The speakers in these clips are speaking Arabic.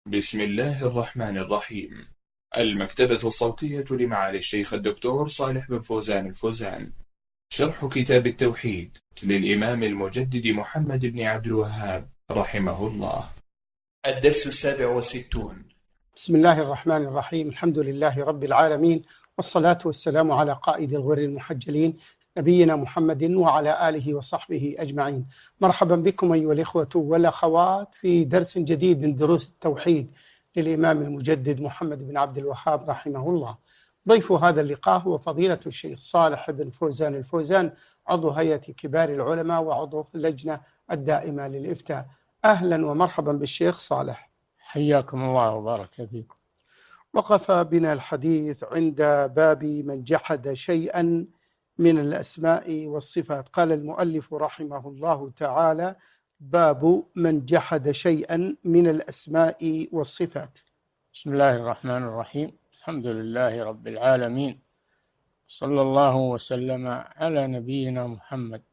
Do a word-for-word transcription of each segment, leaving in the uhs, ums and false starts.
بسم الله الرحمن الرحيم. المكتبة الصوتية لمعالي الشيخ الدكتور صالح بن فوزان الفوزان. شرح كتاب التوحيد للإمام المجدد محمد بن عبد الوهاب رحمه الله. الدرس السابع والستون. بسم الله الرحمن الرحيم. الحمد لله رب العالمين، والصلاة والسلام على قائد الغر المحجلين نبينا محمد وعلى آله وصحبه أجمعين. مرحبا بكم أيها الإخوة والأخوات في درس جديد من دروس التوحيد للإمام المجدد محمد بن عبد الوهاب رحمه الله. ضيف هذا اللقاء هو فضيلة الشيخ صالح بن فوزان الفوزان، عضو هيئة كبار العلماء وعضو اللجنة الدائمة للإفتاء. أهلا ومرحبا بالشيخ صالح. حياكم الله وبارك فيكم. وقف بنا الحديث عند باب من جحد شيئا من الأسماء والصفات. قال المؤلف رحمه الله تعالى: باب من جحد شيئا من الأسماء والصفات. بسم الله الرحمن الرحيم. الحمد لله رب العالمين، صلى الله وسلم على نبينا محمد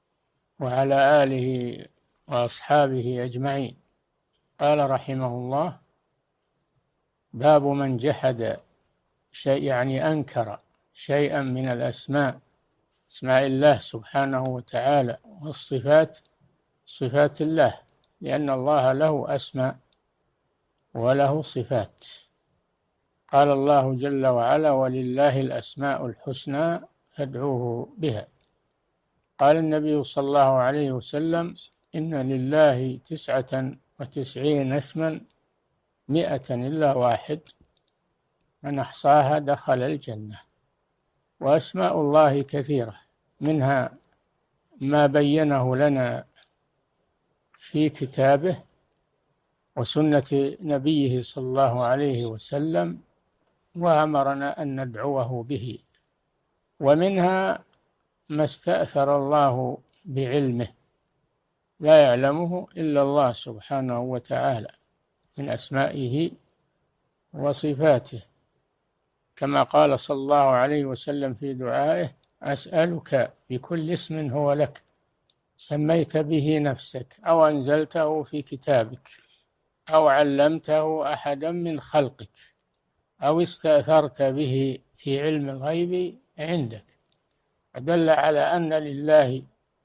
وعلى آله وأصحابه أجمعين. قال رحمه الله: باب من جحد شيء، يعني أنكر شيئا من الأسماء، اسماء الله سبحانه وتعالى، والصفات، صفات الله، لأن الله له أسماء وله صفات. قال الله جل وعلا: ولله الأسماء الحسنى فادعوه بها. قال النبي صلى الله عليه وسلم: إن لله تسعة وتسعين اسما مئة إلا واحد، من أحصاها دخل الجنة. وأسماء الله كثيرة، منها ما بينه لنا في كتابه وسنة نبيه صلى الله عليه وسلم، وأمرنا أن ندعوه به. ومنها ما استأثر الله بعلمه، لا يعلمه إلا الله سبحانه وتعالى من أسمائه وصفاته، كما قال صلى الله عليه وسلم في دعائه: أسألك بكل اسم هو لك سميت به نفسك أو أنزلته في كتابك أو علمته أحدا من خلقك أو استأثرت به في علم الغيب عندك. فدل على أن لله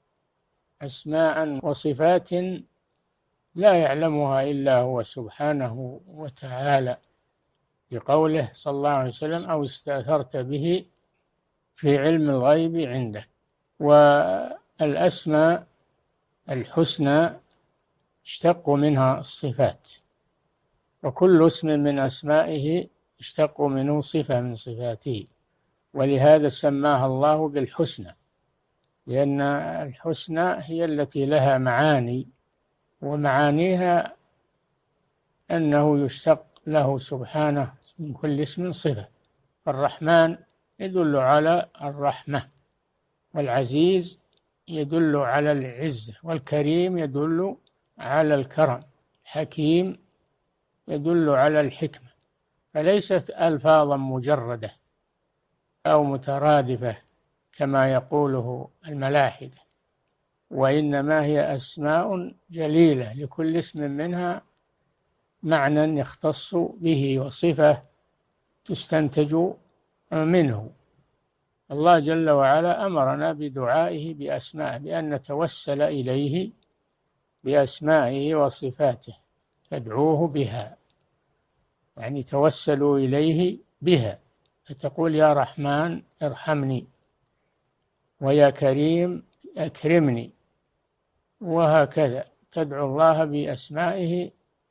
أسماء وصفات لا يعلمها إلا هو سبحانه وتعالى، بقوله صلى الله عليه وسلم: أو استأثرت به في علم الغيب عندك. والأسماء الحسنى اشتق منها الصفات، وكل اسم من أسمائه اشتق منه صفة من صفاته، ولهذا سماها الله بالحسنى، لأن الحسنى هي التي لها معاني، ومعانيها أنه يشتق له سبحانه من كل اسم صفة. الرحمن يدل على الرحمة، والعزيز يدل على العزة، والكريم يدل على الكرم، الحكيم يدل على الحكمة. فليست ألفاظا مجردة أو مترادفة كما يقوله الملاحدة، وإنما هي أسماء جليلة، لكل اسم منها معنى يختص به وصفة تستنتج منه. الله جل وعلا أمرنا بدعائه بأسمائه، بأن نتوسل إليه بأسمائه وصفاته، فادعوه بها، يعني توسلوا إليه بها، فتقول: يا رحمن ارحمني، ويا كريم أكرمني، وهكذا تدعو الله بأسمائه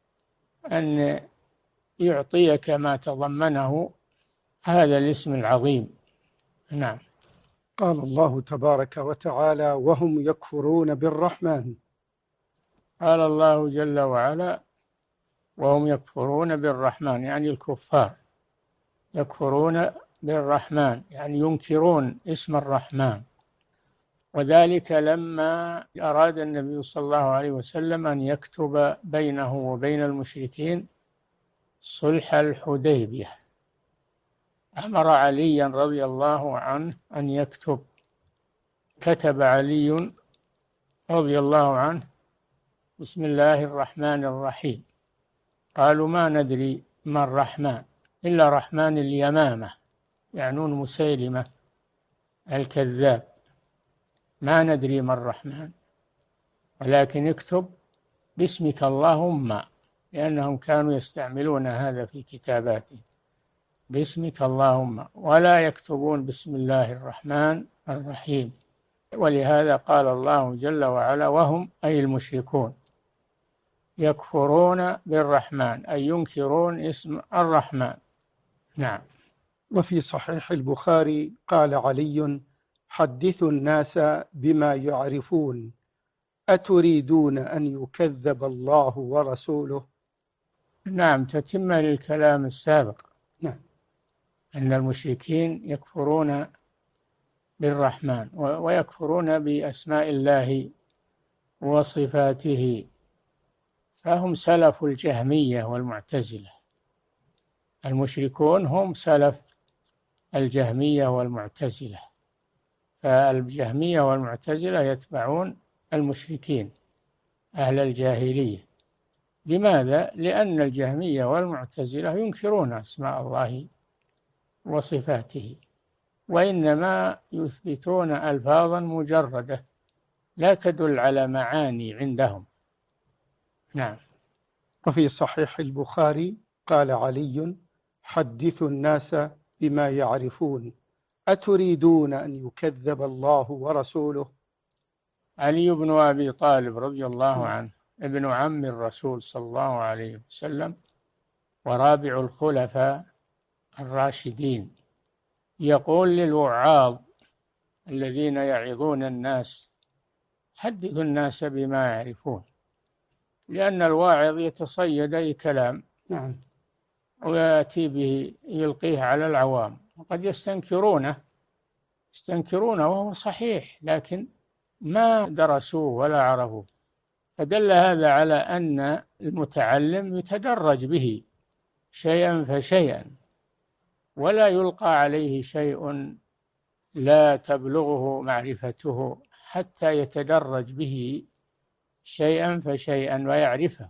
أن يعطيك ما تضمنه هذا الاسم العظيم. نعم. قال الله تبارك وتعالى: وهم يكفرون بالرحمن. قال الله جل وعلا: وهم يكفرون بالرحمن، يعني الكفار يكفرون بالرحمن، يعني ينكرون اسم الرحمن. وذلك لما أراد النبي صلى الله عليه وسلم أن يكتب بينه وبين المشركين صلح الحديبية، أمر عليا رضي الله عنه أن يكتب. كتب علي رضي الله عنه: بسم الله الرحمن الرحيم، قالوا ما ندري ما الرحمن إلا رحمن اليمامة، يعنون مسيلمة الكذاب، ما ندري ما الرحمن ولكن اكتب باسمك اللهم، لأنهم كانوا يستعملون هذا في كتاباتهم، باسمك اللهم، ولا يكتبون بسم الله الرحمن الرحيم. ولهذا قال الله جل وعلا وهم أي المشركون يكفرون بالرحمن أي ينكرون اسم الرحمن. نعم. وفي صحيح البخاري قال علي: حدثوا الناس بما يعرفون، أتريدون أن يكذب الله ورسوله؟ نعم، تتم للكلام السابق. نعم. أن المشركين يكفرون بالرحمن ويكفرون بأسماء الله وصفاته، فهم سلف الجهمية والمعتزلة. المشركون هم سلف الجهمية والمعتزلة، فالجهمية والمعتزلة يتبعون المشركين أهل الجاهلية. لماذا؟ لأن الجهمية والمعتزلة ينكرون أسماء الله وصفاته، وإنما يثبتون ألفاظا مجردة لا تدل على معاني عندهم. نعم. وفي صحيح البخاري قال علي: حدثوا الناس بما يعرفون، أتريدون أن يكذب الله ورسوله؟ علي بن أبي طالب رضي الله عنه ابن عم الرسول صلى الله عليه وسلم ورابع الخلفاء الراشدين، يقول للوعاظ الذين يعظون الناس: حدثوا الناس بما يعرفون، لأن الواعظ يتصيد أي كلام نعم ويأتي به يلقيه على العوام، وقد يستنكرونه يستنكرونه وهو صحيح، لكن ما درسوه ولا عرفوه. فدل هذا على أن المتعلم يتدرج به شيئا فشيئا، ولا يلقى عليه شيء لا تبلغه معرفته، حتى يتدرج به شيئا فشيئا ويعرفه.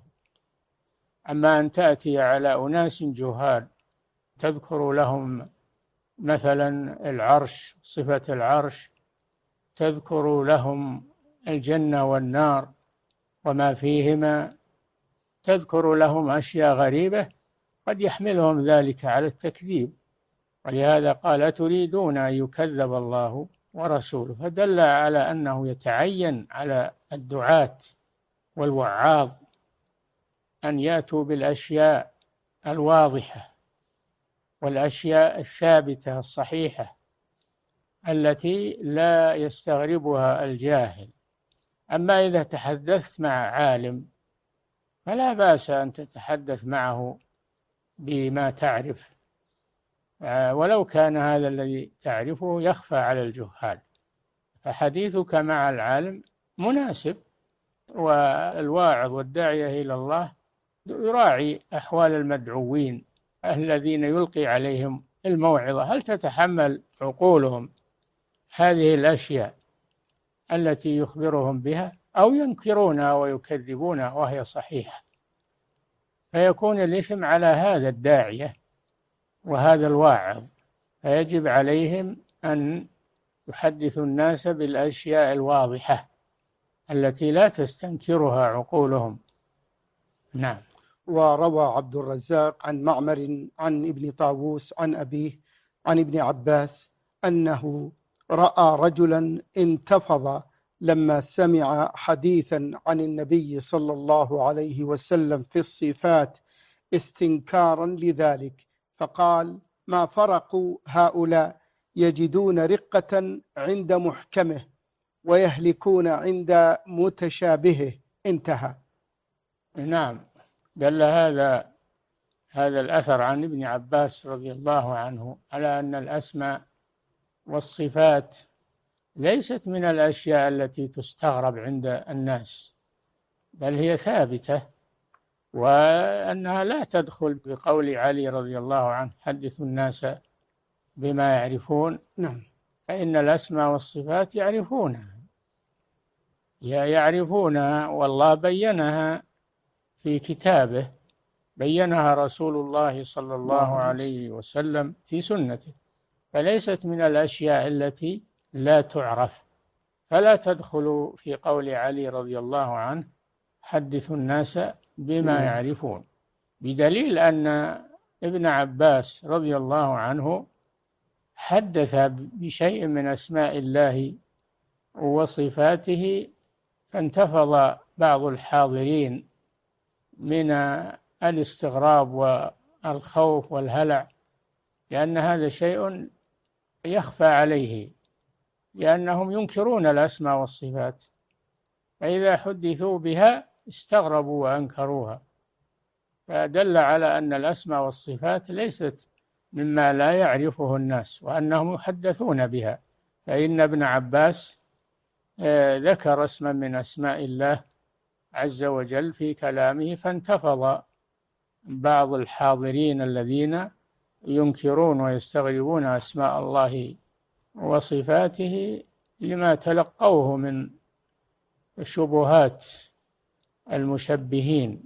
أما أن تأتي على أناس جهال تذكر لهم مثلا العرش، صفة العرش، تذكر لهم الجنة والنار وما فيهما، تذكر لهم أشياء غريبة قد يحملهم ذلك على التكذيب. ولهذا قال: تريدون أن يكذب الله ورسوله، فدل على أنه يتعين على الدعاة والوعاظ أن يأتوا بالأشياء الواضحة والأشياء الثابتة الصحيحة التي لا يستغربها الجاهل. أما إذا تحدثت مع عالم فلا بأس أن تتحدث معه بما تعرف، ولو كان هذا الذي تعرفه يخفى على الجهال، فحديثك مع العالم مناسب. والواعظ والداعية إلى الله يراعي أحوال المدعوين الذين يلقي عليهم الموعظة، هل تتحمل عقولهم هذه الأشياء التي يخبرهم بها، أو ينكرونها ويكذبونها وهي صحيحة، فيكون الإثم على هذا الداعية وهذا الواعظ. فيجب عليهم أن يحدثوا الناس بالأشياء الواضحة التي لا تستنكرها عقولهم. نعم. وروى عبد الرزاق عن معمر عن ابن طاووس عن أبيه عن ابن عباس أنه رأى رجلا انتفض لما سمع حديثا عن النبي صلى الله عليه وسلم في الصفات استنكارا لذلك، فقال: ما فرق هؤلاء، يجدون رقة عند محكمه ويهلكون عند متشابهه. انتهى. نعم. دل هذا هذا الأثر عن ابن عباس رضي الله عنه على أن الأسماء والصفات ليست من الأشياء التي تستغرب عند الناس، بل هي ثابتة، وأنها لا تدخل بقول علي رضي الله عنه: حدثوا الناس بما يعرفون. نعم. فإن الأسماء والصفات يعرفونها يعرفونها والله بينها في كتابه بينها رسول الله صلى الله عليه وسلم في سنته، فليست من الأشياء التي لا تعرف. فلا تدخل في قول علي رضي الله عنه: حدثوا الناس بما يعرفون، بدليل أن ابن عباس رضي الله عنه حدث بشيء من أسماء الله وصفاته، فانتفض بعض الحاضرين من الاستغراب والخوف والهلع، لأن هذا شيء يخفى عليه، لأنهم ينكرون الأسماء والصفات، فإذا حدثوا بها استغربوا وأنكروها، فدل على أن الأسماء والصفات ليست مما لا يعرفه الناس، وأنهم يحدثون بها. فإن ابن عباس ذكر اسما من أسماء الله عز وجل في كلامه، فانتفض بعض الحاضرين الذين ينكرون ويستغربون أسماء الله وصفاته لما تلقوه من شبهات المشبهين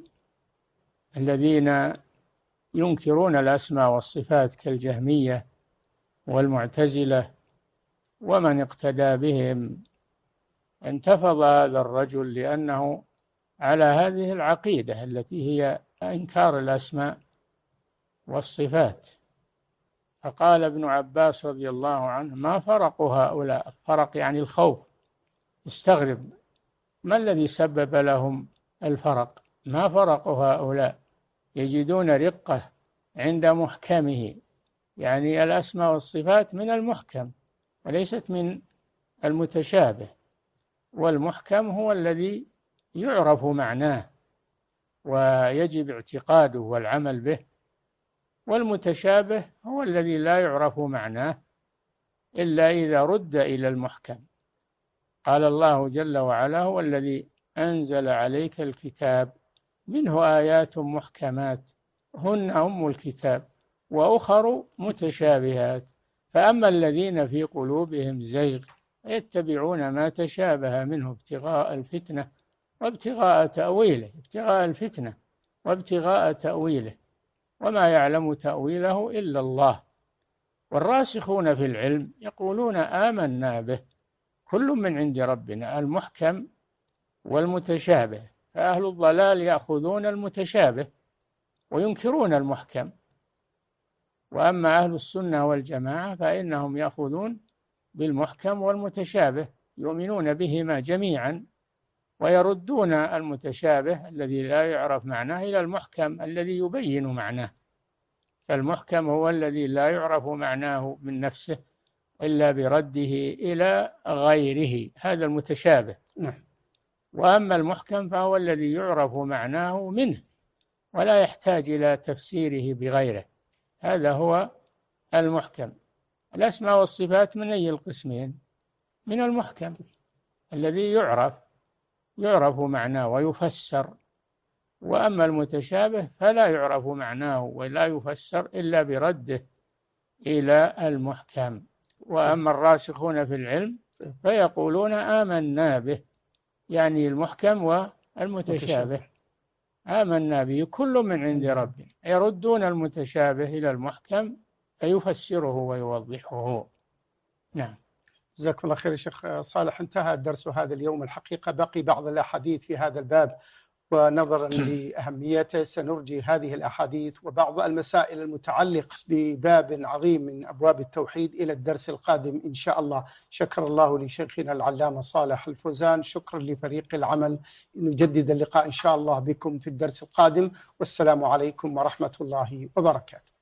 الذين ينكرون الأسماء والصفات كالجهمية والمعتزلة ومن اقتدى بهم. انتفض هذا الرجل لأنه على هذه العقيدة التي هي إنكار الأسماء والصفات. فقال ابن عباس رضي الله عنه: ما فرق هؤلاء؟ فرق يعني الخوف، استغرب ما الذي سبب لهم الفرق؟ ما فرق هؤلاء؟ يجدون رقة عند محكمه، يعني الأسماء والصفات من المحكم وليست من المتشابه، والمحكم هو الذي يعرف معناه ويجب اعتقاده والعمل به، والمتشابه هو الذي لا يعرف معناه إلا إذا رد إلى المحكم. قال الله جل وعلا: هو الذي أنزل عليك الكتاب منه آيات محكمات هن أم الكتاب وأخر متشابهات، فأما الذين في قلوبهم زيغ يتبعون ما تشابه منه ابتغاء الفتنة وابتغاء تأويله، ابتغاء الفتنة وابتغاء تأويله، وما يعلم تأويله إلا الله. والراسخون في العلم يقولون آمنا به كل من عند ربنا، المحكم والمتشابه. فأهل الضلال يأخذون المتشابه وينكرون المحكم، وأما أهل السنة والجماعة فإنهم يأخذون بالمحكم والمتشابه، يؤمنون بهما جميعا ويردون المتشابه الذي لا يعرف معناه إلى المحكم الذي يبين معناه. فالمحكم هو الذي لا يعرف معناه من نفسه إلا برده إلى غيره، هذا المتشابه. وأما المحكم فهو الذي يعرف معناه منه ولا يحتاج إلى تفسيره بغيره، هذا هو المحكم. الأسماء والصفات من أي القسمين؟ من المحكم الذي يعرف يعرف معناه ويفسر، وأما المتشابه فلا يعرف معناه ولا يفسر إلا برده إلى المحكم. وأما الراسخون في العلم فيقولون آمنا به، يعني المحكم والمتشابه، آمنا به كل من عند ربنا، يردون المتشابه إلى المحكم فيفسره ويوضحه. نعم. جزاكم الله خير يا شيخ صالح. انتهى الدرس هذا اليوم، الحقيقة بقي بعض الأحاديث في هذا الباب، ونظرا لأهميته سنرجي هذه الأحاديث وبعض المسائل المتعلقة بباب عظيم من أبواب التوحيد إلى الدرس القادم إن شاء الله. شكر الله لشيخنا العلامة صالح الفوزان، شكرا لفريق العمل. نجدد اللقاء إن شاء الله بكم في الدرس القادم، والسلام عليكم ورحمة الله وبركاته.